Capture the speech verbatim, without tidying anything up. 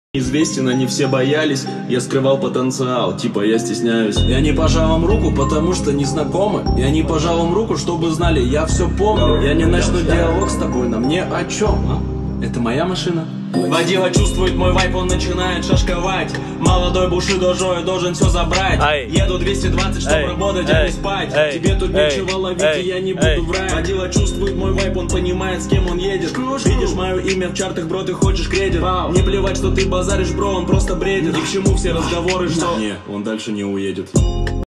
Известен, они все боялись, я скрывал потенциал, типа я стесняюсь. Я не пожал им руку, потому что не знакомы. Я не пожал им руку, чтобы знали, я все помню. Я не начну диалог с тобой, на мне о чем? А? Это моя машина? Водила чувствует мой вайп, он начинает шашковать. Молодой Бушидо Жой должен все забрать. Ай. Еду двести двадцать, чтобы ай. работать, ай. а не спать. ай. Тебе тут ай. нечего ловить, ай. и я не буду ай. врать. Водила чувствует мой вайп, он понимает, с кем он едет. Видишь мое имя в чартах, бро, ты хочешь кредит. Вау. Не плевать, что ты базаришь, бро, он просто бредит. Ни к чему все разговоры, что... Не, он дальше не уедет.